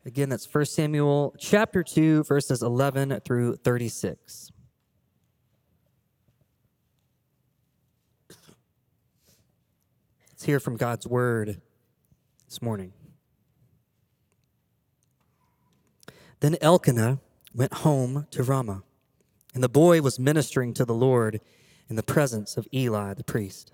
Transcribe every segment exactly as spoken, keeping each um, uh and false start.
Again, that's First Samuel chapter two, verses eleven through thirty-six. Let's hear from God's word this morning. Then Elkanah went home to Ramah, and the boy was ministering to the Lord in the presence of Eli the priest.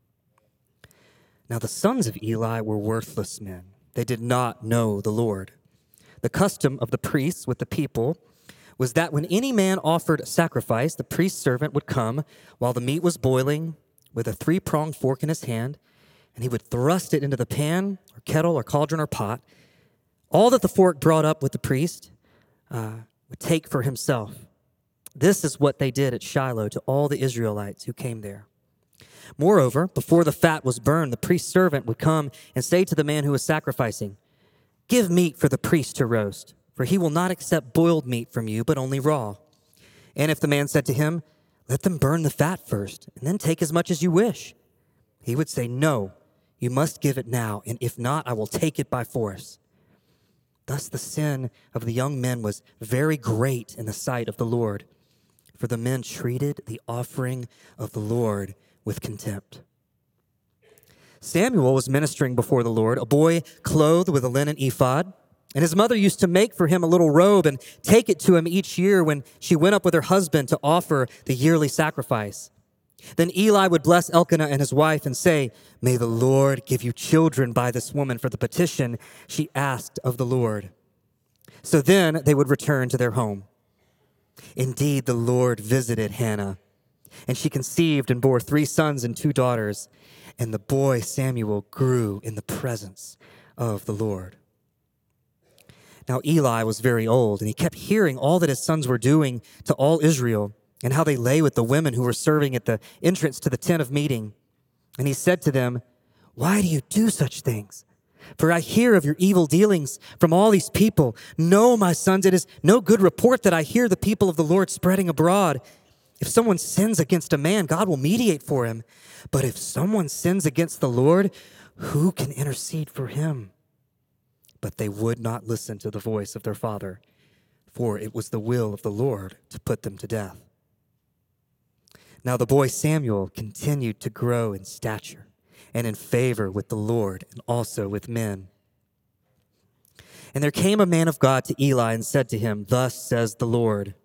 Now the sons of Eli were worthless men. They did not know the Lord. The custom of the priests with the people was that when any man offered a sacrifice, the priest's servant would come while the meat was boiling with a three-pronged fork in his hand, and he would thrust it into the pan or kettle or cauldron or pot. All that the fork brought up with the priest uh, would take for himself. This is what they did at Shiloh to all the Israelites who came there. Moreover, before the fat was burned, the priest's servant would come and say to the man who was sacrificing, "Give meat for the priest to roast, for he will not accept boiled meat from you, but only raw." And if the man said to him, "Let them burn the fat first, and then take as much as you wish," he would say, "No, you must give it now, and if not, I will take it by force." Thus the sin of the young men was very great in the sight of the Lord, for the men treated the offering of the Lord with contempt. Samuel was ministering before the Lord, a boy clothed with a linen ephod, and his mother used to make for him a little robe and take it to him each year when she went up with her husband to offer the yearly sacrifice. Then Eli would bless Elkanah and his wife and say, "May the Lord give you children by this woman for the petition she asked of the Lord." So then they would return to their home. Indeed, the Lord visited Hannah, and she conceived and bore three sons and two daughters. And the boy Samuel grew in the presence of the Lord. Now Eli was very old, and he kept hearing all that his sons were doing to all Israel, and how they lay with the women who were serving at the entrance to the tent of meeting. And he said to them, "Why do you do such things? For I hear of your evil dealings from all these people. No, my sons, it is no good report that I hear the people of the Lord spreading abroad. If someone sins against a man, God will mediate for him. But if someone sins against the Lord, who can intercede for him?" But they would not listen to the voice of their father, for it was the will of the Lord to put them to death. Now the boy Samuel continued to grow in stature and in favor with the Lord and also with men. And there came a man of God to Eli and said to him, "Thus says the Lord,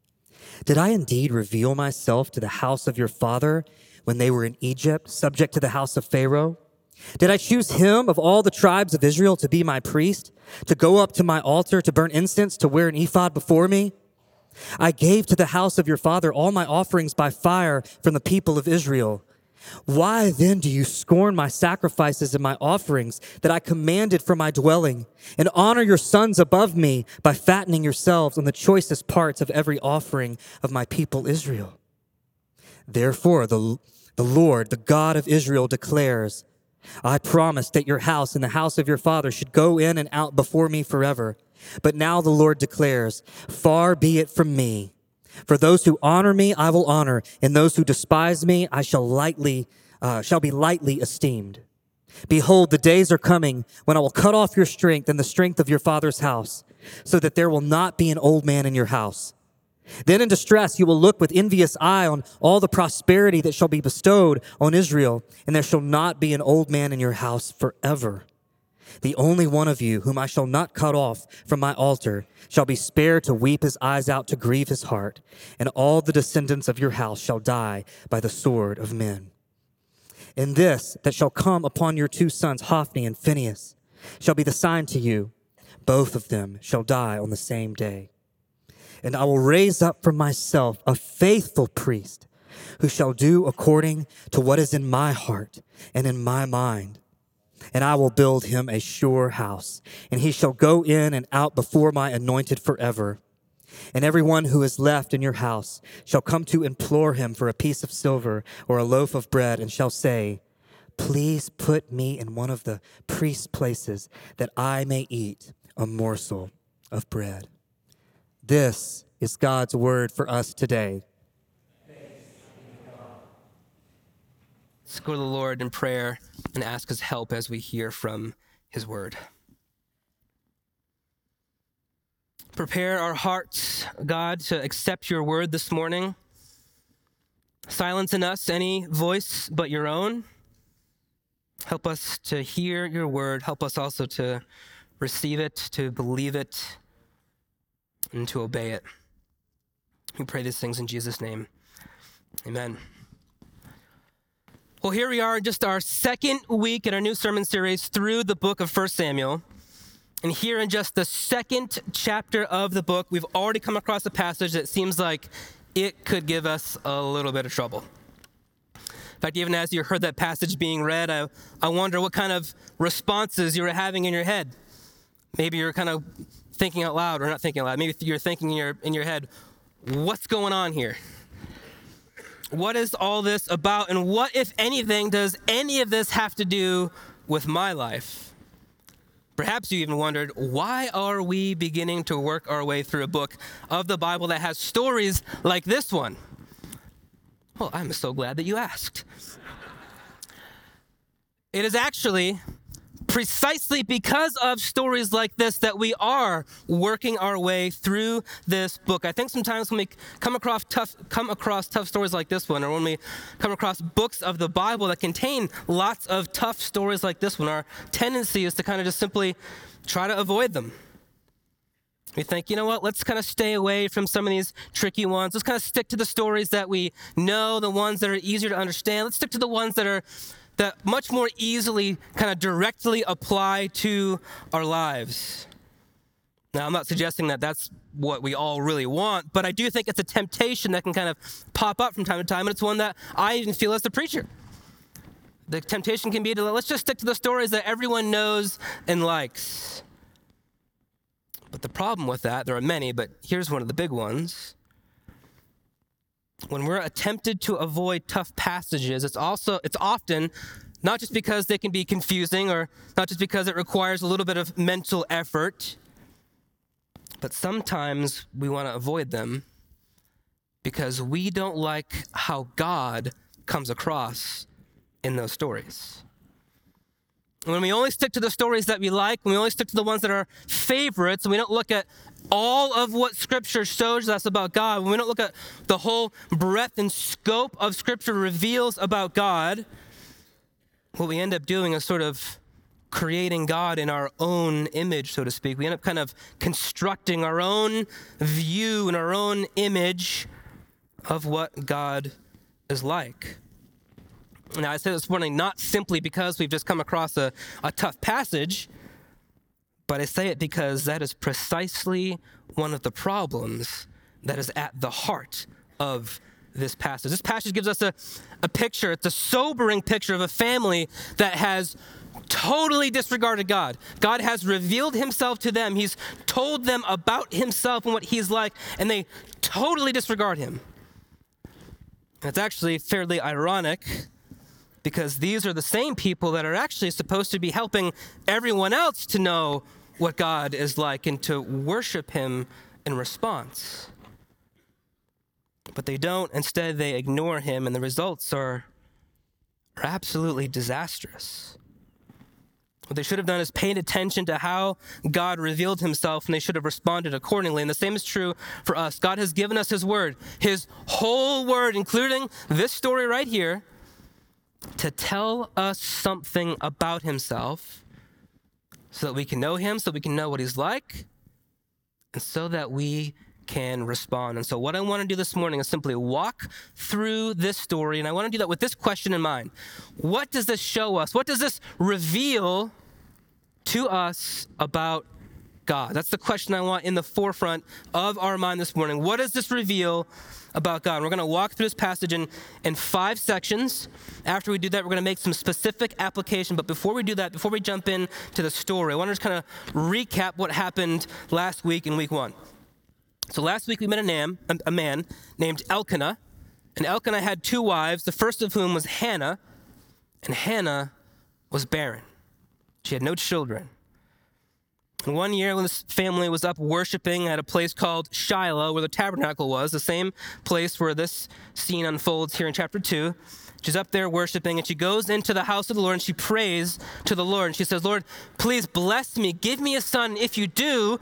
did I indeed reveal myself to the house of your father when they were in Egypt, subject to the house of Pharaoh? Did I choose him of all the tribes of Israel to be my priest, to go up to my altar, to burn incense, to wear an ephod before me? I gave to the house of your father all my offerings by fire from the people of Israel. Why then do you scorn my sacrifices and my offerings that I commanded for my dwelling, and honor your sons above me by fattening yourselves on the choicest parts of every offering of my people Israel? Therefore, the, the Lord, the God of Israel, declares, I promised that your house and the house of your father should go in and out before me forever. But now the Lord declares, far be it from me. For those who honor me, I will honor, and those who despise me, I shall lightly, uh, shall be lightly esteemed. Behold, the days are coming when I will cut off your strength and the strength of your father's house, so that there will not be an old man in your house. Then in distress you will look with envious eye on all the prosperity that shall be bestowed on Israel, and there shall not be an old man in your house forever. The only one of you whom I shall not cut off from my altar shall be spared to weep his eyes out, to grieve his heart, and all the descendants of your house shall die by the sword of men. And this that shall come upon your two sons, Hophni and Phinehas, shall be the sign to you. Both of them shall die on the same day. And I will raise up for myself a faithful priest who shall do according to what is in my heart and in my mind. And I will build him a sure house, and he shall go in and out before my anointed forever. And everyone who is left in your house shall come to implore him for a piece of silver or a loaf of bread, and shall say, please put me in one of the priest's places, that I may eat a morsel of bread. This is God's word for us today. Let's go to the Lord in prayer and ask his help as we hear from his word. Prepare our hearts, God, to accept your word this morning. Silence in us any voice but your own. Help us to hear your word. Help us also to receive it, to believe it, and to obey it. We pray these things in Jesus' name. Amen. Well, here we are, just our second week in our new sermon series through the book of First Samuel. And here in just the second chapter of the book, we've already come across a passage that seems like it could give us a little bit of trouble. In fact, even as you heard that passage being read, I, I wonder what kind of responses you were having in your head. Maybe you're kind of thinking out loud, or not thinking out loud. Maybe you're thinking in your, in your head, what's going on here? What is all this about? And what, if anything, does any of this have to do with my life? Perhaps you even wondered, why are we beginning to work our way through a book of the Bible that has stories like this one? Well, I'm so glad that you asked. It is actually precisely because of stories like this that we are working our way through this book. I think sometimes when we come across tough, come across tough stories like this one, or when we come across books of the Bible that contain lots of tough stories like this one, our tendency is to kind of just simply try to avoid them. We think, you know what, let's kind of stay away from some of these tricky ones. Let's kind of stick to the stories that we know, the ones that are easier to understand. Let's stick to the ones that are that much more easily kind of directly apply to our lives. Now, I'm not suggesting that that's what we all really want, but I do think it's a temptation that can kind of pop up from time to time, and it's one that I even feel as the preacher. The temptation can be to, let's just stick to the stories that everyone knows and likes. But the problem with that, there are many, but here's one of the big ones. When we're attempted to avoid tough passages, it's also, it's often not just because they can be confusing or not just because it requires a little bit of mental effort, but sometimes we want to avoid them because we don't like how God comes across in those stories. When we only stick to the stories that we like, when we only stick to the ones that are favorites, and we don't look at all of what Scripture shows us about God, when we don't look at the whole breadth and scope of Scripture reveals about God, what we end up doing is sort of creating God in our own image, so to speak. We end up kind of constructing our own view and our own image of what God is like. Now, I said this morning not simply because we've just come across a, a tough passage, but I say it because that is precisely one of the problems that is at the heart of this passage. This passage gives us a, a picture, it's a sobering picture of a family that has totally disregarded God. God has revealed himself to them. He's told them about himself and what he's like, and they totally disregard him. And it's actually fairly ironic because these are the same people that are actually supposed to be helping everyone else to know what God is like and to worship him in response. But they don't. Instead, they ignore him, and the results are, are absolutely disastrous. What they should have done is paid attention to how God revealed himself, and they should have responded accordingly. And the same is true for us. God has given us his word, his whole word, including this story right here, to tell us something about himself so that we can know him, so we can know what he's like, and so that we can respond. And so what I want to do this morning is simply walk through this story, and I want to do that with this question in mind. What does this show us? What does this reveal to us about God? That's the question I want in the forefront of our mind this morning. What does this reveal about God? We're going to walk through this passage in, in five sections. After we do that, we're going to make some specific application. But before we do that, before we jump into the story, I want to just kind of recap what happened last week in week one. So last week we met a man, a man named Elkanah, and Elkanah had two wives, the first of whom was Hannah, and Hannah was barren. She had no children. And one year when this family was up worshiping at a place called Shiloh, where the tabernacle was, the same place where this scene unfolds here in chapter two, she's up there worshiping, and she goes into the house of the Lord, and she prays to the Lord. And she says, Lord, please bless me. Give me a son. If you do,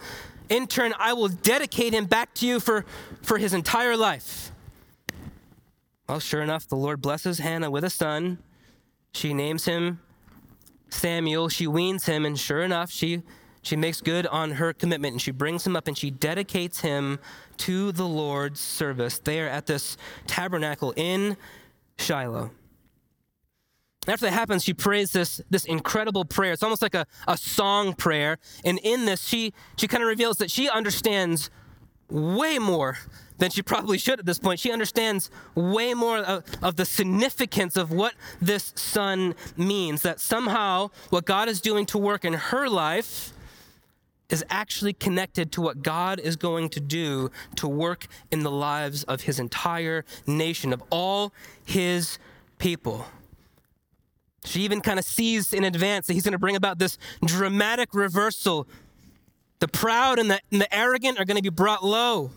In turn, I will dedicate him back to you for, for his entire life. Well, sure enough, the Lord blesses Hannah with a son. She names him Samuel. She weans him, and sure enough, she, she makes good on her commitment, and she brings him up, and she dedicates him to the Lord's service there at this tabernacle in Shiloh. After that happens, she prays this, this incredible prayer. It's almost like a, a song prayer. And in this, she, she kind of reveals that she understands way more than she probably should at this point. She understands way more of, of the significance of what this son means, that somehow what God is doing to work in her life is actually connected to what God is going to do to work in the lives of his entire nation, of all his people. She even kind of sees in advance that he's going to bring about this dramatic reversal. The proud and the, and the arrogant are going to be brought low.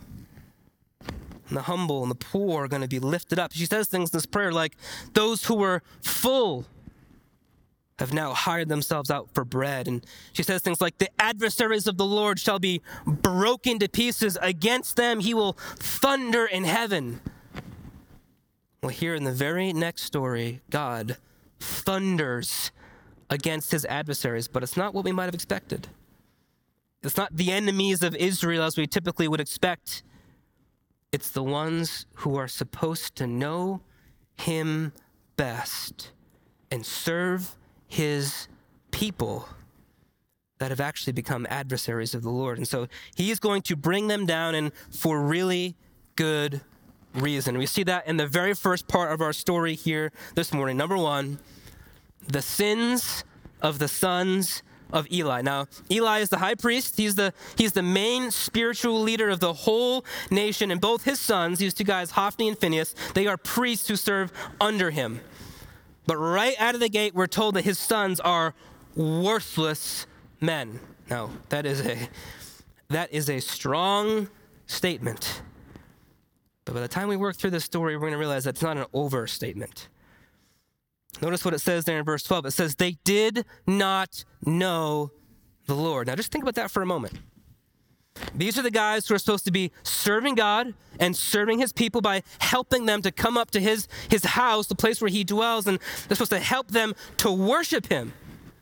And the humble and the poor are going to be lifted up. She says things in this prayer like, those who were full have now hired themselves out for bread. And she says things like, the adversaries of the Lord shall be broken to pieces. Against them he will thunder in heaven. Well, here in the very next story, God thunders against his adversaries, but it's not what we might have expected. It's not the enemies of Israel as we typically would expect. It's the ones who are supposed to know him best and serve his people that have actually become adversaries of the Lord. And so he is going to bring them down, and for really good reason. We see that in the very first part of our story here this morning. Number one, the sins of the sons of Eli. Now, Eli is the high priest. He's the he's the main spiritual leader of the whole nation, and both his sons, these two guys, Hophni and Phinehas, they are priests who serve under him. But right out of the gate, we're told that his sons are worthless men. Now, that is a that is a strong statement. But by the time we work through this story, we're going to realize that's not an overstatement. Notice what it says there in verse twelve. It says, they did not know the Lord. Now, just think about that for a moment. These are the guys who are supposed to be serving God and serving his people by helping them to come up to his, his house, the place where he dwells, and they're supposed to help them to worship him.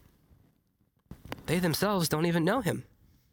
They themselves don't even know him.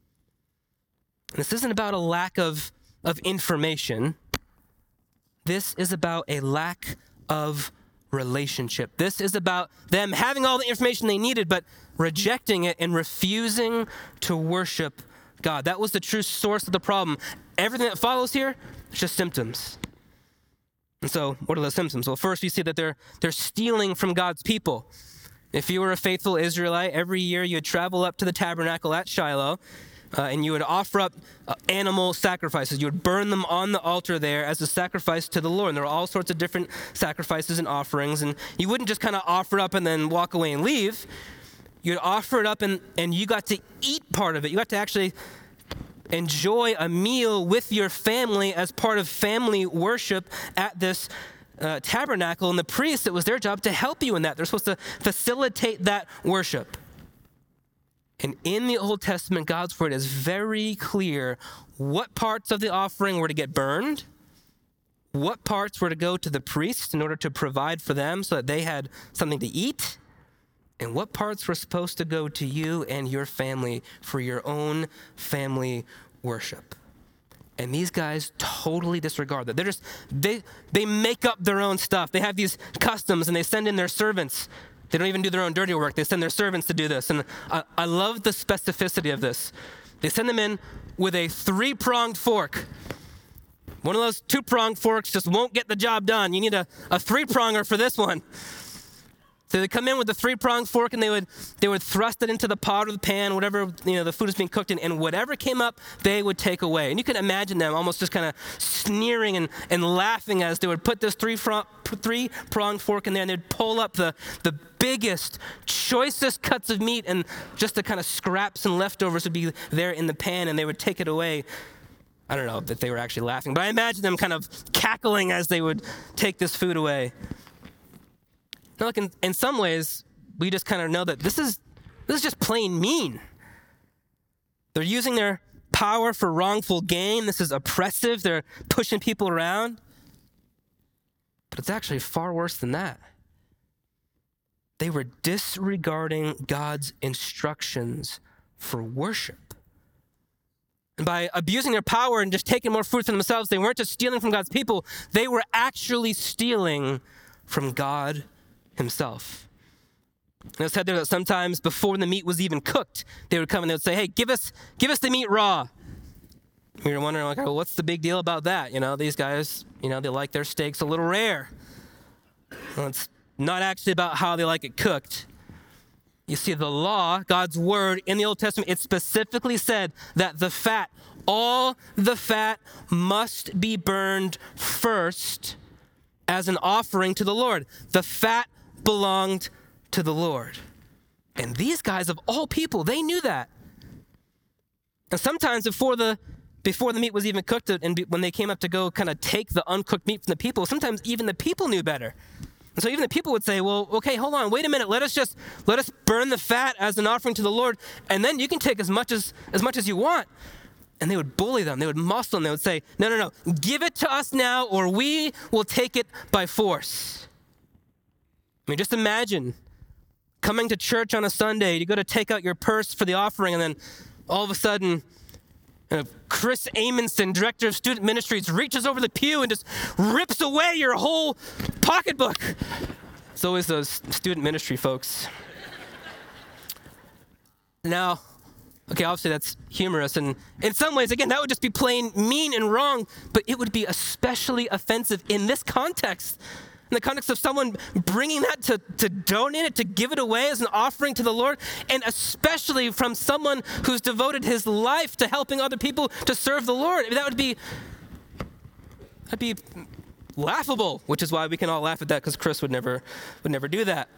And this isn't about a lack of, of information. This is about a lack of relationship. This is about them having all the information they needed, but rejecting it and refusing to worship God. That was the true source of the problem. Everything that follows here is just symptoms. And so, what are the symptoms? Well, first we see that they're they're stealing from God's people. If you were a faithful Israelite, every year you would travel up to the tabernacle at Shiloh, Uh, and you would offer up uh, animal sacrifices. You would burn them on the altar there as a sacrifice to the Lord. And there were all sorts of different sacrifices and offerings. And you wouldn't just kind of offer up and then walk away and leave. You'd offer it up, and, and you got to eat part of it. You got to actually enjoy a meal with your family as part of family worship at this uh, tabernacle. And the priests, it was their job to help you in that. They're supposed to facilitate that worship. And in the Old Testament, God's word is very clear what parts of the offering were to get burned, what parts were to go to the priest in order to provide for them so that they had something to eat, and what parts were supposed to go to you and your family for your own family worship. And these guys totally disregard that. They're just, they, they make up their own stuff. They have these customs, and they send in their servants. They don't even do their own dirty work. They send their servants to do this. And I, I love the specificity of this. They send them in with a three-pronged fork. One of those two-pronged forks just won't get the job done. You need a, a three-pronger for this one. So they come in with the three-pronged fork, and they would they would thrust it into the pot or the pan, whatever, you know, the food is being cooked in, and whatever came up, they would take away. And you can imagine them almost just kind of sneering and, and laughing as they would put this three-pronged fork in there, and they'd pull up the, the biggest, choicest cuts of meat, and just the kind of scraps and leftovers would be there in the pan, and they would take it away. I don't know if they were actually laughing, but I imagine them kind of cackling as they would take this food away. Now, look, in, in some ways, we just kind of know that this is this is just plain mean. They're using their, power for wrongful gain. This is oppressive. They're pushing people around. But it's actually far worse than that. They were disregarding God's instructions for worship. And by abusing their power and just taking more fruit for themselves, they weren't just stealing from God's people, they were actually stealing from God himself. And it said there that sometimes before the meat was even cooked, they would come and they would say, hey, give us, give us the meat raw. And you're wondering, like, well, what's the big deal about that? You know, these guys, you know, they like their steaks a little rare. Well, it's not actually about how they like it cooked. You see, the law, God's word in the Old Testament, it specifically said that the fat, all the fat must be burned first as an offering to the Lord. The fat belonged to the Lord. And these guys, of all people, they knew that. And sometimes before the before the meat was even cooked, and when they came up to go kind of take the uncooked meat from the people, sometimes even the people knew better. And so even the people would say, well, okay, hold on, wait a minute. Let us just, let us burn the fat as an offering to the Lord, and then you can take as much as, as much as you want. And they would bully them. They would muscle them. They would say, no, no, no, give it to us now, or we will take it by force. I mean, just imagine coming to church on a Sunday, you go to take out your purse for the offering, and then all of a sudden, Uh, Chris Amundsen, director of student ministries, reaches over the pew and just rips away your whole pocketbook. It's always those student ministry folks. Now, okay, obviously that's humorous, and in some ways, again, that would just be plain mean and wrong, but it would be especially offensive in this context. In the context of someone bringing that to, to donate it, to give it away as an offering to the Lord, and especially from someone who's devoted his life to helping other people to serve the Lord. I mean, that would be, that'd be laughable, which is why we can all laugh at that, because Chris would never, would never do that.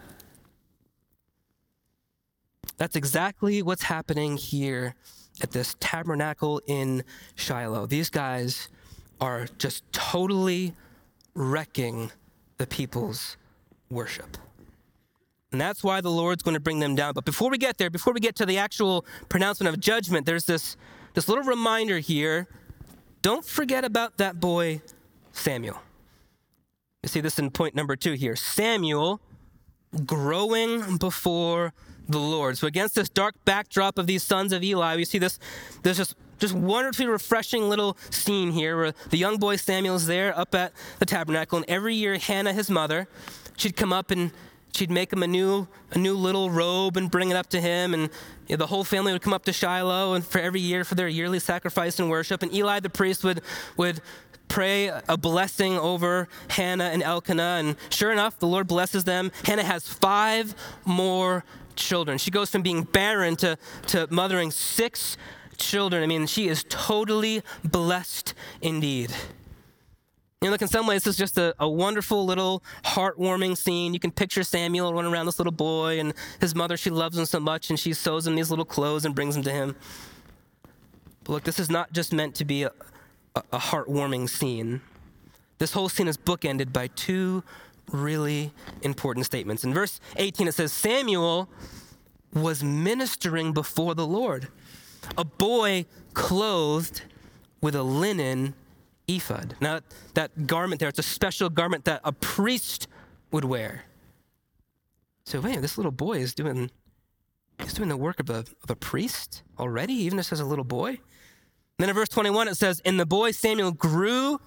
That's exactly what's happening here at this tabernacle in Shiloh. These guys are just totally wrecking the people's worship. And that's why the Lord's going to bring them down. But before we get there, before we get to the actual pronouncement of judgment, there's this, this little reminder here. Don't forget about that boy, Samuel. You see this in point number two here. Samuel growing before the Lord. So against this dark backdrop of these sons of Eli, we see this, there's just Just wonderfully refreshing little scene here where the young boy Samuel's there up at the tabernacle, and every year Hannah, his mother, she'd come up and she'd make him a new a new little robe and bring it up to him, and you know, the whole family would come up to Shiloh and for every year for their yearly sacrifice and worship, and Eli the priest would would pray a blessing over Hannah and Elkanah, and sure enough, the Lord blesses them. Hannah has five more children. She goes from being barren to, to mothering six children. I mean, she is totally blessed indeed. You know, look, in some ways, this is just a, a wonderful little heartwarming scene. You can picture Samuel running around this little boy, and his mother, she loves him so much, and she sews him these little clothes and brings them to him. But look, this is not just meant to be a, a, a heartwarming scene. This whole scene is bookended by two really important statements. In verse eighteen, it says, Samuel was ministering before the Lord, a boy clothed with a linen ephod. Now, that garment there, it's a special garment that a priest would wear. So, wait, this little boy is doing, he's doing the work of a, of a priest already, even just as a little boy? And then in verse twenty-one, it says, and the boy Samuel grew,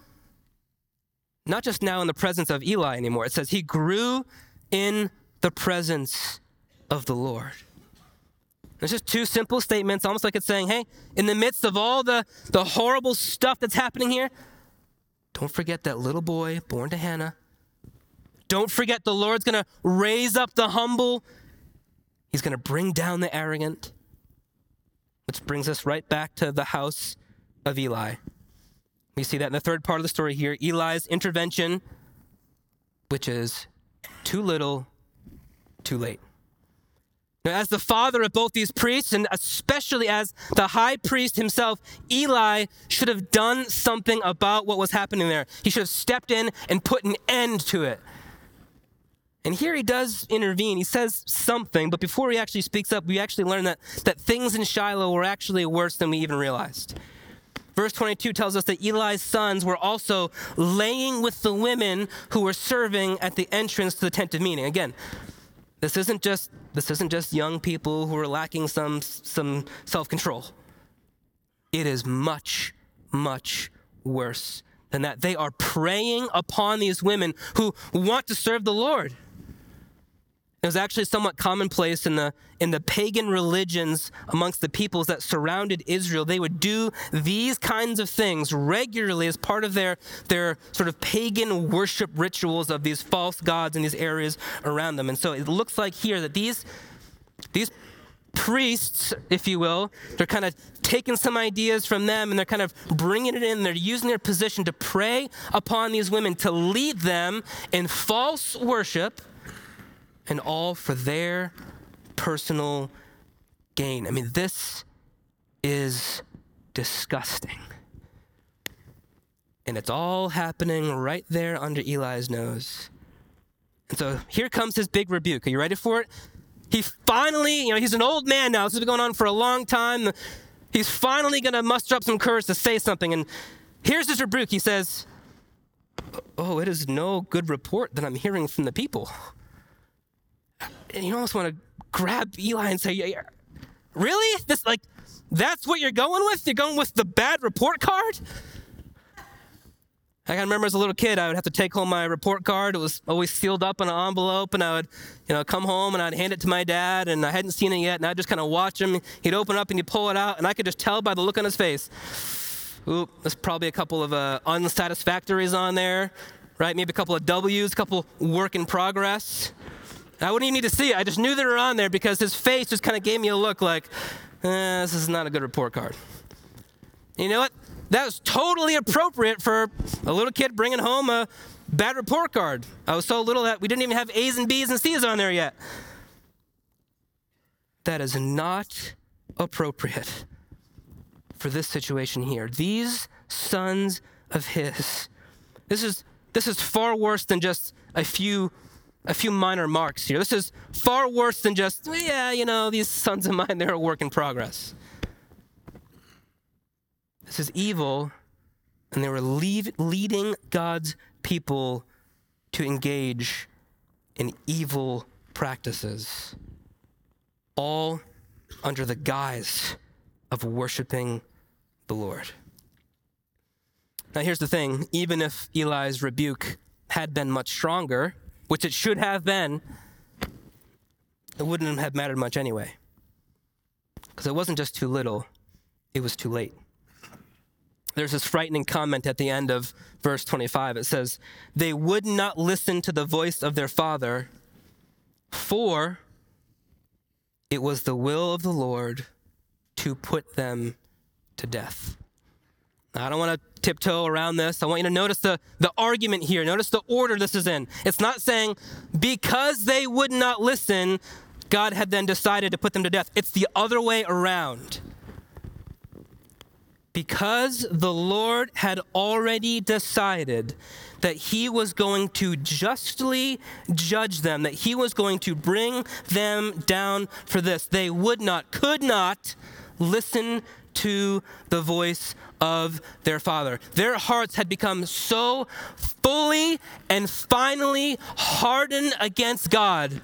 not just now in the presence of Eli anymore. It says he grew in the presence of the Lord. It's just two simple statements, almost like it's saying, hey, in the midst of all the, the horrible stuff that's happening here, don't forget that little boy born to Hannah. Don't forget the Lord's going to raise up the humble. He's going to bring down the arrogant. Which brings us right back to the house of Eli. We see that in the third part of the story here, Eli's intervention, which is too little, too late. Now, as the father of both these priests, and especially as the high priest himself, Eli should have done something about what was happening there. He should have stepped in and put an end to it. And here he does intervene. He says something, but before he actually speaks up, we actually learn that, that things in Shiloh were actually worse than we even realized. Verse twenty-two tells us that Eli's sons were also laying with the women who were serving at the entrance to the tent of meeting. Again, this isn't just this isn't just young people who are lacking some some self-control. It is much, much worse than that. They are preying upon these women who want to serve the Lord. It was actually somewhat commonplace in the in the pagan religions amongst the peoples that surrounded Israel. They would do these kinds of things regularly as part of their, their sort of pagan worship rituals of these false gods in these areas around them. And so it looks like here that these, these priests, if you will, they're kind of taking some ideas from them and they're kind of bringing it in. They're using their position to prey upon these women, to lead them in false worship, and all for their personal gain. I mean, this is disgusting. And it's all happening right there under Eli's nose. And so here comes his big rebuke. Are you ready for it? He finally, you know, he's an old man now. This has been going on for a long time. He's finally going to muster up some courage to say something. And here's his rebuke. He says, "Oh, it is no good report that I'm hearing from the people." And you almost want to grab Eli and say, yeah, really? This, like, that's what you're going with? You're going with the bad report card? I can remember as a little kid, I would have to take home my report card. It was always sealed up in an envelope, and I would, you know, come home and I'd hand it to my dad, and I hadn't seen it yet, and I'd just kind of watch him. He'd open it up and he'd pull it out, and I could just tell by the look on his face, ooh, there's probably a couple of uh, unsatisfactories on there, right? Maybe a couple of W's, a couple work in progress. I wouldn't even need to see it. I just knew they were on there because his face just kind of gave me a look like, eh, this is not a good report card. You know what? That was totally appropriate for a little kid bringing home a bad report card. I was so little that we didn't even have A's and B's and C's on there yet. That is not appropriate for this situation here. These sons of his, this is this is far worse than just a few A few minor marks here. This is far worse than just, yeah, you know, these sons of mine, they're a work in progress. This is evil, and they were leave, leading God's people to engage in evil practices, all under the guise of worshiping the Lord. Now, here's the thing. Even if Eli's rebuke had been much stronger, which it should have been, it wouldn't have mattered much anyway. Because it wasn't just too little, it was too late. There's this frightening comment at the end of verse twenty-five. It says, "They would not listen to the voice of their father, for it was the will of the Lord to put them to death." Now, I don't want to tiptoe around this. I want you to notice the, the argument here. Notice the order this is in. It's not saying because they would not listen, God had then decided to put them to death. It's the other way around. Because the Lord had already decided that he was going to justly judge them, that he was going to bring them down for this, they would not, could not listen to the voice of their father. Their hearts had become so fully and finally hardened against God,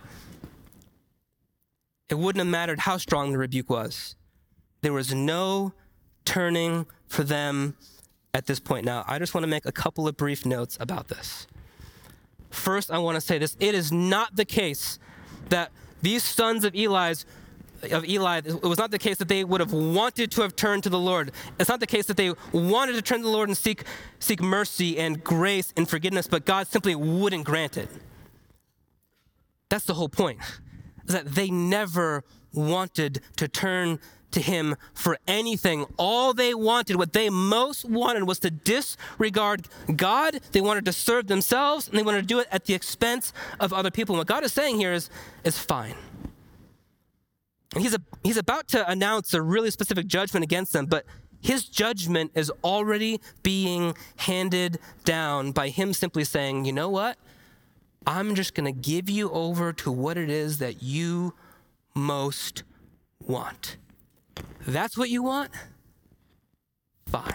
it wouldn't have mattered how strong the rebuke was. There was no turning for them at this point. Now, I just want to make a couple of brief notes about this. First, I want to say this. It is not the case that these sons of Eli's of Eli, it was not the case that they would have wanted to have turned to the Lord. It's not the case that they wanted to turn to the Lord and seek, seek mercy and grace and forgiveness, but God simply wouldn't grant it. That's the whole point, is that they never wanted to turn to him for anything. All they wanted, what they most wanted, was to disregard God. They wanted to serve themselves, and they wanted to do it at the expense of other people. And what God is saying here is, is fine. And he's, a, he's about to announce a really specific judgment against them, but his judgment is already being handed down by him simply saying, you know what? I'm just going to give you over to what it is that you most want. That's what you want? Fine.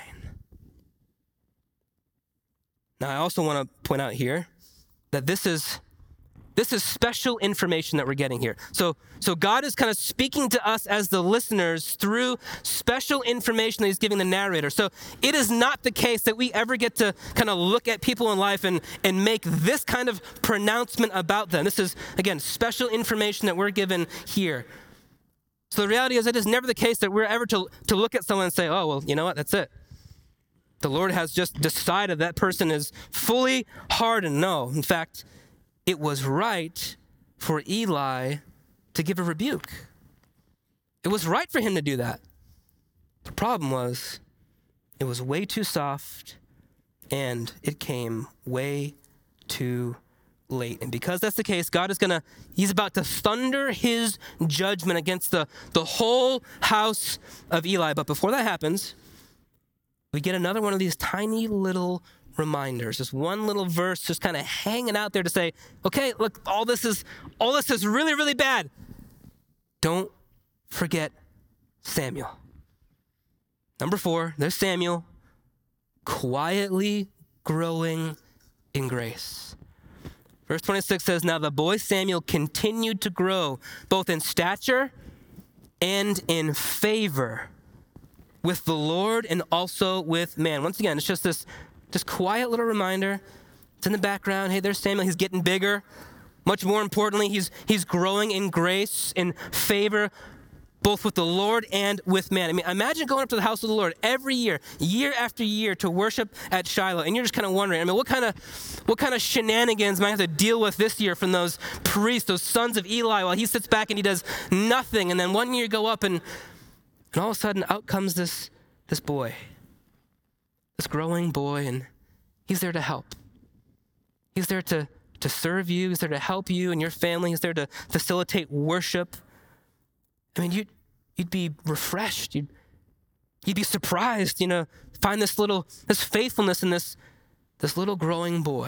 Now, I also want to point out here that this is this is special information that we're getting here. So, so God is kind of speaking to us as the listeners through special information that he's giving the narrator. So it is not the case that we ever get to kind of look at people in life and, and make this kind of pronouncement about them. This is, again, special information that we're given here. So the reality is it is never the case that we're ever to, to look at someone and say, oh, well, you know what, that's it. The Lord has just decided that person is fully hardened. No, in fact, it was right for Eli to give a rebuke. It was right for him to do that. The problem was it was way too soft and it came way too late. And because that's the case, God is going to, he's about to thunder his judgment against the, the whole house of Eli. But before that happens, we get another one of these tiny little reminders, just one little verse just kind of hanging out there to say, okay, look, all this is all this is really, really bad. Don't forget Samuel. Number four, there's Samuel, quietly growing in grace. Verse twenty-six says, now the boy Samuel continued to grow both in stature and in favor with the Lord and also with man. Once again, it's just this Just quiet little reminder. It's in the background. Hey, there's Samuel. He's getting bigger. Much more importantly, he's he's growing in grace, in favor, both with the Lord and with man. I mean, imagine going up to the house of the Lord every year, year after year, to worship at Shiloh, and you're just kind of wondering, I mean, what kind of what kind of shenanigans might I have to deal with this year from those priests, those sons of Eli, while he sits back and he does nothing, and then one year you go up, and and all of a sudden out comes this this boy. This growing boy, and he's there to help. He's there to, to serve you. He's there to help you and your family. He's there to facilitate worship. I mean, you'd, you'd be refreshed. You'd, you'd be surprised, you know, find this little, this faithfulness in this, this little growing boy.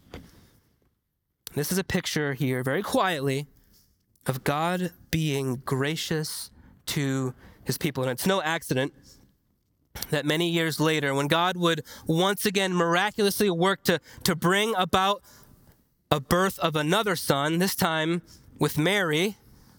This is a picture here, very quietly, of God being gracious to his people. And it's no accident that many years later, when God would once again miraculously work to, to bring about a birth of another son, this time with Mary,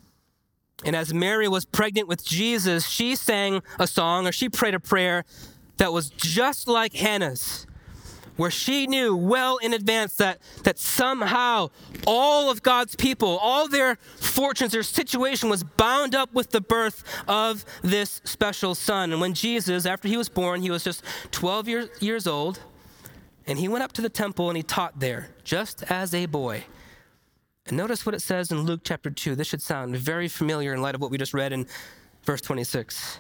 and as Mary was pregnant with Jesus, she sang a song, or she prayed a prayer that was just like Hannah's, where she knew well in advance that, that somehow all of God's people, all their fortunes, their situation was bound up with the birth of this special son. And when Jesus, after he was born, he was just twelve year, years old, and he went up to the temple and he taught there, just as a boy. And notice what it says in Luke chapter two. This should sound very familiar in light of what we just read in verse twenty-six.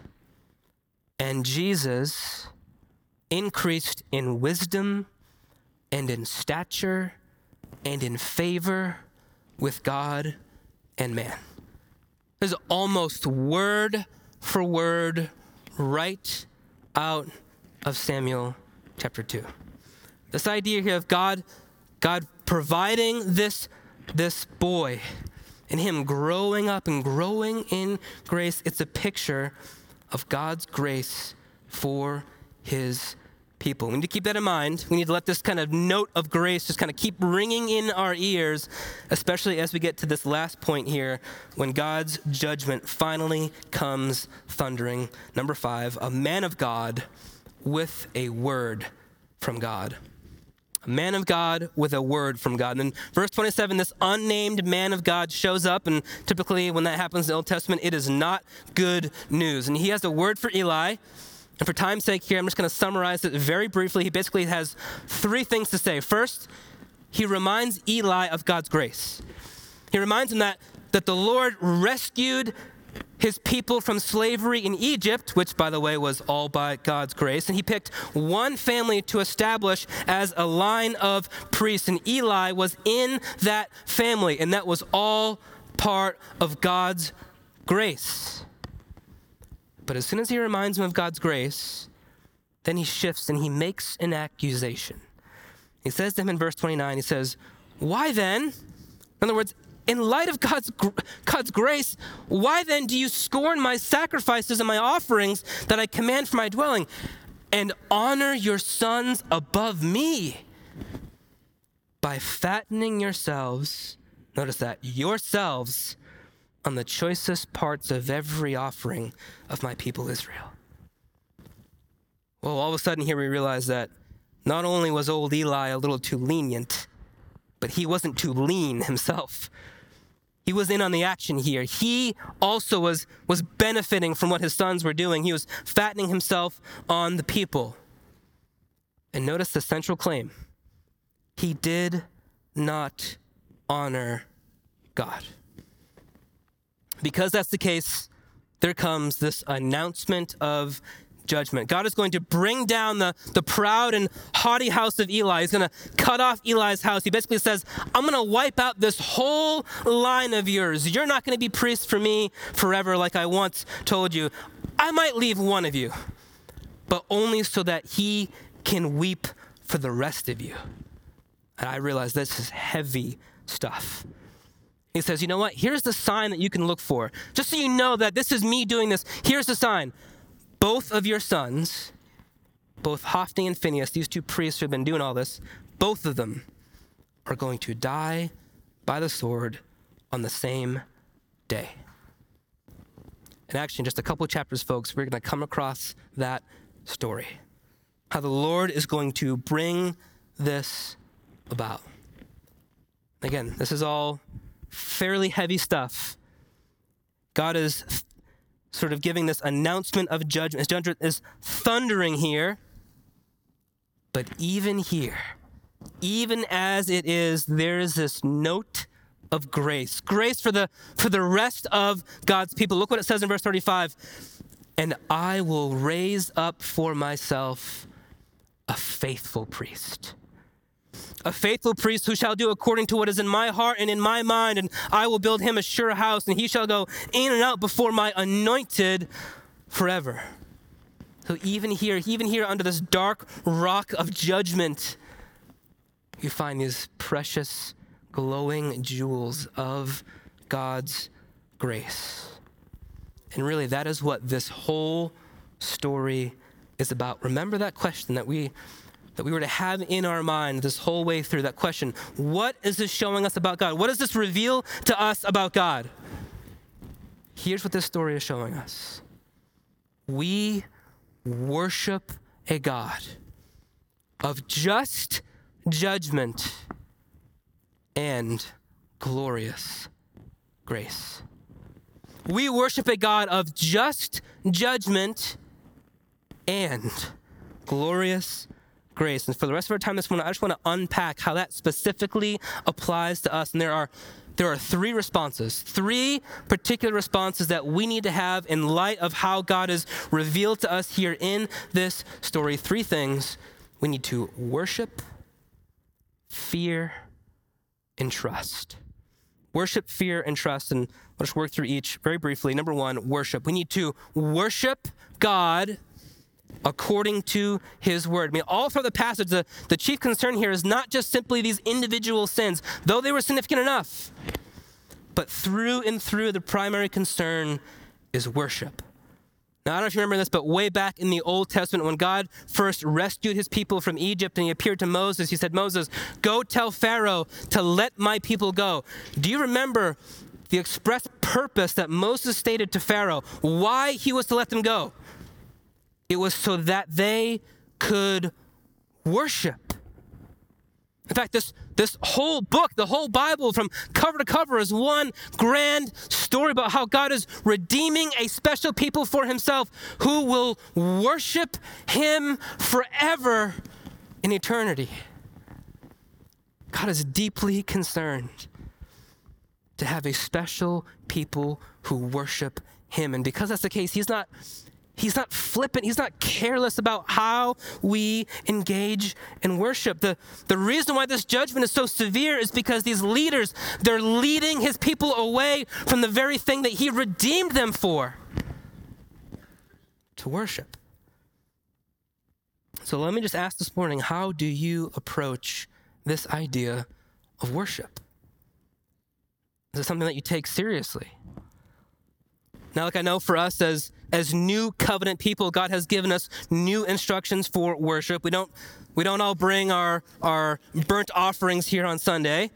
And Jesus increased in wisdom and in stature and in favor with God and man. This is almost word for word right out of Samuel chapter two. This idea here of God, God providing this, this boy and him growing up and growing in grace, it's a picture of God's grace for his people. We need to keep that in mind. We need to let this kind of note of grace just kind of keep ringing in our ears, especially as we get to this last point here, when God's judgment finally comes thundering. Number five, a man of God with a word from God. A man of God with a word from God. And in verse twenty-seven, this unnamed man of God shows up, and typically when that happens in the Old Testament, it is not good news. And he has a word for Eli. And for time's sake here, I'm just going to summarize it very briefly. He basically has three things to say. First, he reminds Eli of God's grace. He reminds him that, that the Lord rescued his people from slavery in Egypt, which, by the way, was all by God's grace. And he picked one family to establish as a line of priests. And Eli was in that family, and that was all part of God's grace. But as soon as he reminds him of God's grace, then he shifts and he makes an accusation. He says to him in verse twenty-nine, he says, Why then, in other words, in light of God's, God's grace, why then do you scorn my sacrifices and my offerings that I command for my dwelling, and honor your sons above me by fattening yourselves, notice that, yourselves on the choicest parts of every offering of my people Israel? Well, all of a sudden here we realize that not only was old Eli a little too lenient, but he wasn't too lean himself. He was in on the action here. He also was, was benefiting from what his sons were doing. He was fattening himself on the people. And notice the central claim. He did not honor God. Because that's the case, there comes this announcement of judgment. God is going to bring down the, the proud and haughty house of Eli. He's going to cut off Eli's house. He basically says, I'm going to wipe out this whole line of yours. You're not going to be priests for me forever like I once told you. I might leave one of you, but only so that he can weep for the rest of you. And I realize this is heavy stuff. He says, you know what? Here's the sign that you can look for. Just so you know that this is me doing this, here's the sign. Both of your sons, both Hophni and Phinehas, these two priests who have been doing all this, both of them are going to die by the sword on the same day. And actually, in just a couple of chapters, folks, we're going to come across that story. How the Lord is going to bring this about. Again, this is all fairly heavy stuff. God is sort of giving this announcement of judgment. His judgment is thundering here. But even here, even as it is, there is this note of grace. Grace for the for the rest of God's people. Look what it says in verse thirty-five. And I will raise up for myself a faithful priest. A faithful priest who shall do according to what is in my heart and in my mind, and I will build him a sure house, and he shall go in and out before my anointed forever. So even here, even here under this dark rock of judgment, you find these precious, glowing jewels of God's grace. And really, that is what this whole story is about. Remember that question that we that we were to have in our mind this whole way through, that question. What is this showing us about God? What does this reveal to us about God? Here's what this story is showing us. We worship a God of just judgment and glorious grace. We worship a God of just judgment and glorious grace. And for the rest of our time this morning, I just want to unpack how that specifically applies to us. And there are there are three responses, three particular responses that we need to have in light of how God is revealed to us here in this story. Three things. We need to worship, fear, and trust. Worship, fear, and trust. And I'll just work through each very briefly. Number one, worship. We need to worship God according to his word. I mean, all through the passage, the, the chief concern here is not just simply these individual sins, though they were significant enough, but through and through the primary concern is worship. Now, I don't know if you remember this, but way back in the Old Testament, when God first rescued his people from Egypt and he appeared to Moses, he said, Moses, go tell Pharaoh to let my people go. Do you remember the express purpose that Moses stated to Pharaoh, why he was to let them go? It was so that they could worship. In fact, this, this whole book, the whole Bible from cover to cover is one grand story about how God is redeeming a special people for himself who will worship him forever in eternity. God is deeply concerned to have a special people who worship him. And because that's the case, he's not He's not flippant. He's not careless about how we engage in worship. The, the reason why this judgment is so severe is because these leaders, they're leading his people away from the very thing that he redeemed them for, to worship. So let me just ask this morning, how do you approach this idea of worship? Is it something that you take seriously? Now, like I know for us as, as new covenant people, God has given us new instructions for worship. We don't, we don't all bring our, our burnt offerings here on Sunday.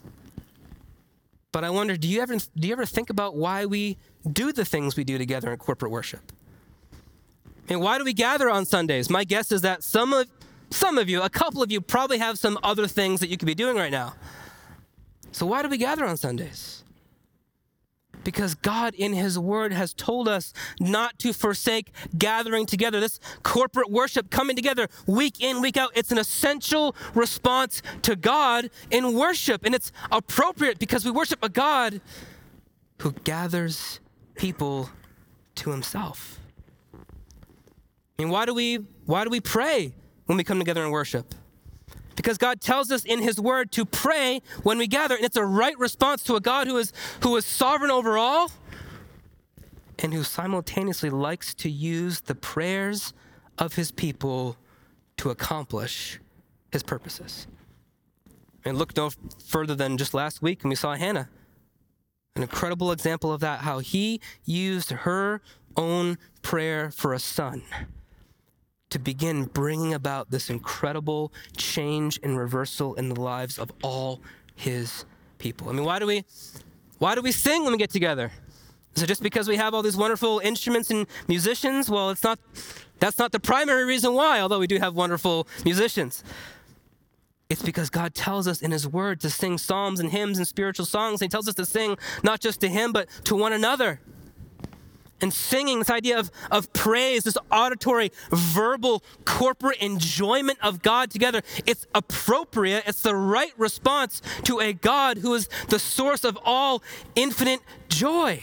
But I wonder, do you ever do you ever think about why we do the things we do together in corporate worship? And why do we gather on Sundays? My guess is that some of some of you, a couple of you, probably have some other things that you could be doing right now. So why do we gather on Sundays? Because God in his word has told us not to forsake gathering together. This corporate worship coming together week in, week out, it's an essential response to God in worship. And it's appropriate because we worship a God who gathers people to himself. I mean, why do we, why do we pray when we come together and worship? Because God tells us in his word to pray when we gather, and it's a right response to a God who is, who is sovereign over all and who simultaneously likes to use the prayers of his people to accomplish his purposes. And look no further than just last week when we saw Hannah. An incredible example of that, how he used her own prayer for a son to begin bringing about this incredible change and reversal in the lives of all his people. I mean, why do we, why do we sing when we get together? Is it just because we have all these wonderful instruments and musicians? Well, it's not, that's not the primary reason why, although we do have wonderful musicians. It's because God tells us in his word to sing psalms and hymns and spiritual songs. And he tells us to sing not just to him, but to one another. And singing, this idea of, of praise, this auditory, verbal, corporate enjoyment of God together, it's appropriate. It's the right response to a God who is the source of all infinite joy.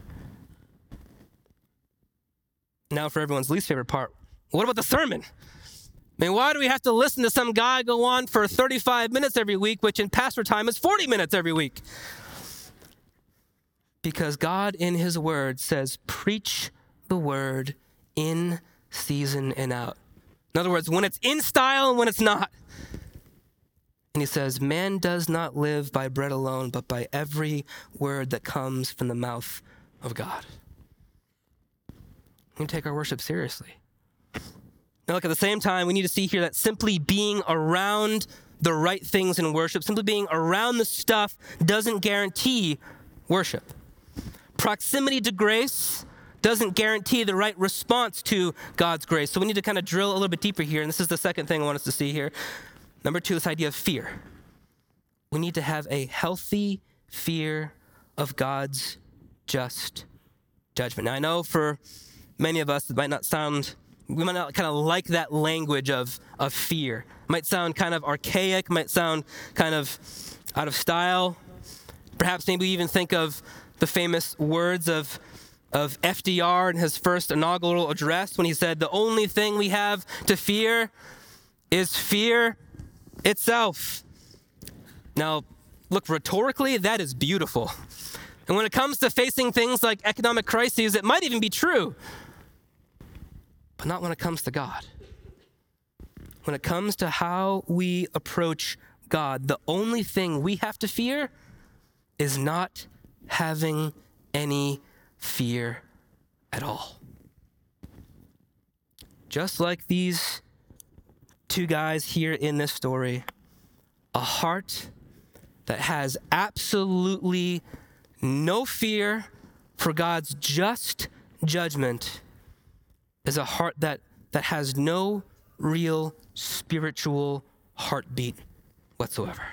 Now for everyone's least favorite part, what about the sermon? I mean, why do we have to listen to some guy go on for thirty-five minutes every week, which in pastor time is forty minutes every week? Because God in his word says, preach the word in season and out. In other words, when it's in style and when it's not. And he says, man does not live by bread alone, but by every word that comes from the mouth of God. We take our worship seriously. Now, look, at the same time, we need to see here that simply being around the right things in worship, simply being around the stuff doesn't guarantee worship. Proximity to grace doesn't guarantee the right response to God's grace. So we need to kind of drill a little bit deeper here. And this is the second thing I want us to see here. Number two, this idea of fear. We need to have a healthy fear of God's just judgment. Now, I know for many of us, it might not sound, we might not kind of like that language of, of fear. It might sound kind of archaic, might sound kind of out of style. Perhaps maybe we even think of the famous words of, of F D R in his first inaugural address when he said, the only thing we have to fear is fear itself. Now, look, rhetorically, that is beautiful. And when it comes to facing things like economic crises, it might even be true. But not when it comes to God. When it comes to how we approach God, the only thing we have to fear is not having any fear at all. Just like these two guys here in this story, a heart that has absolutely no fear for God's just judgment is a heart that, that has no real spiritual heartbeat whatsoever.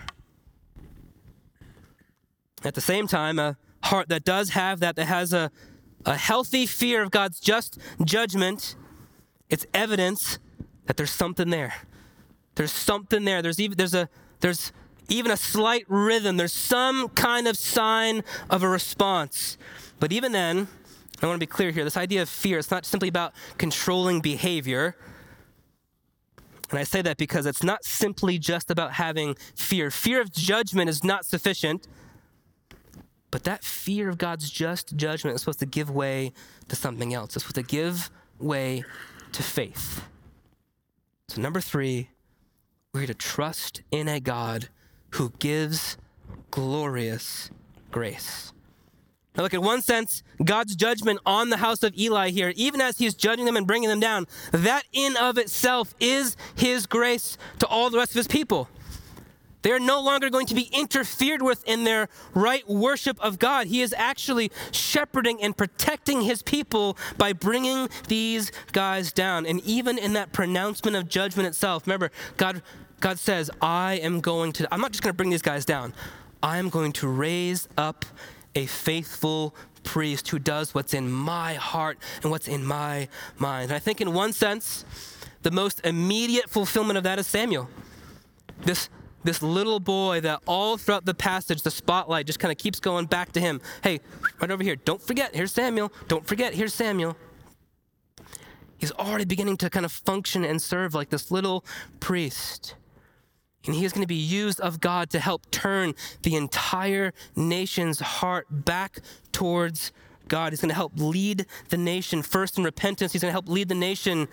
At the same time, a heart that does have that, that has a, a healthy fear of God's just judgment, it's evidence that there's something there. There's something there. There's even there's a there's even a slight rhythm. There's some kind of sign of a response. But even then, I want to be clear here. This idea of fear, it's not simply about controlling behavior. And I say that because it's not simply just about having fear. Fear of judgment is not sufficient. But that fear of God's just judgment is supposed to give way to something else. It's supposed to give way to faith. So number three, we're to trust in a God who gives glorious grace. Now look, in one sense, God's judgment on the house of Eli here, even as he's judging them and bringing them down, that in of itself is his grace to all the rest of his people. They are no longer going to be interfered with in their right worship of God. He is actually shepherding and protecting his people by bringing these guys down. And even in that pronouncement of judgment itself, remember, God, God says, I am going to, I'm not just going to bring these guys down. I am going to raise up a faithful priest who does what's in my heart and what's in my mind. And I think in one sense, the most immediate fulfillment of that is Samuel. This This little boy that all throughout the passage, the spotlight just kind of keeps going back to him. Hey, right over here, don't forget, here's Samuel. Don't forget, here's Samuel. He's already beginning to kind of function and serve like this little priest. And he is going to be used of God to help turn the entire nation's heart back towards God. He's going to help lead the nation first in repentance. He's going to help lead the nation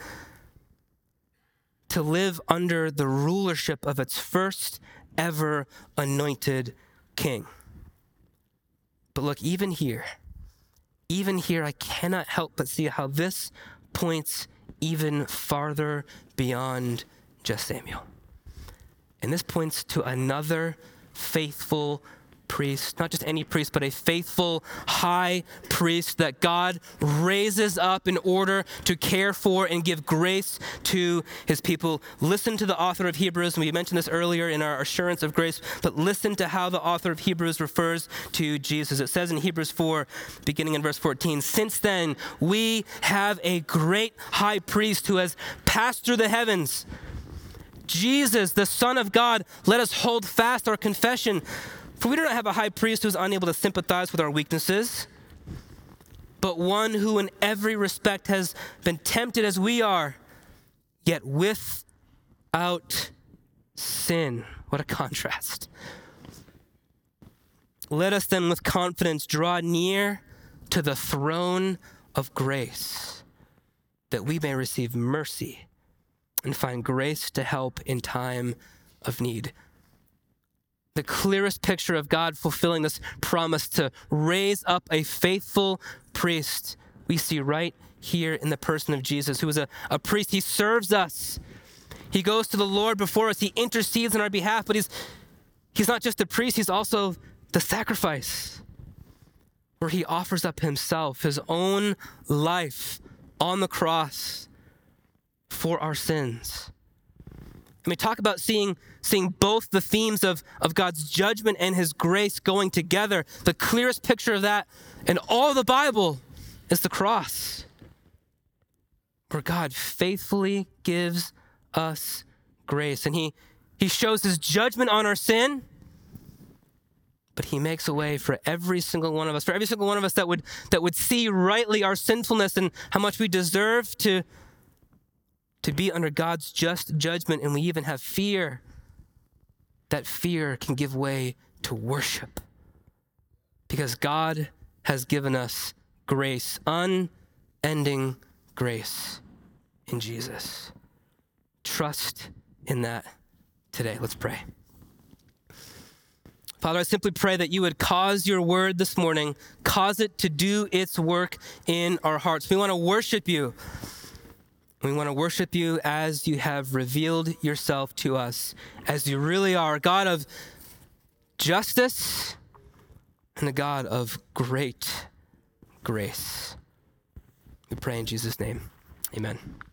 to live under the rulership of its first ever anointed king. But look, even here, even here, I cannot help but see how this points even farther beyond just Samuel. And this points to another faithful priest, not just any priest, but a faithful high priest that God raises up in order to care for and give grace to his people. Listen to the author of Hebrews, and we mentioned this earlier in our assurance of grace, but listen to how the author of Hebrews refers to Jesus. It says in Hebrews four, beginning in verse fourteen, since then we have a great high priest who has passed through the heavens, Jesus, the Son of God. Let us hold fast our confession. For we do not have a high priest who is unable to sympathize with our weaknesses, but one who in every respect has been tempted as we are, yet without sin. What a contrast. Let us then with confidence draw near to the throne of grace, that we may receive mercy and find grace to help in time of need. The clearest picture of God fulfilling this promise to raise up a faithful priest we see right here in the person of Jesus, who is a, a priest. He serves us. He goes to the Lord before us. He intercedes on our behalf, but he's, he's not just a priest, he's also the sacrifice, where he offers up himself, his own life on the cross for our sins. I mean, talk about seeing, seeing both the themes of, of God's judgment and his grace going together. The clearest picture of that in all the Bible is the cross, where God faithfully gives us grace. And he, he shows his judgment on our sin, but he makes a way for every single one of us, for every single one of us that would, that would see rightly our sinfulness and how much we deserve to to be under God's just judgment, and we even have fear. That fear can give way to worship, because God has given us grace, unending grace in Jesus. Trust in that today. Let's pray. Father, I simply pray that you would cause your word this morning, cause it to do its work in our hearts. We want to worship you. We want to worship you as you have revealed yourself to us, as you really are, a God of justice and a God of great grace. We pray in Jesus' name. Amen.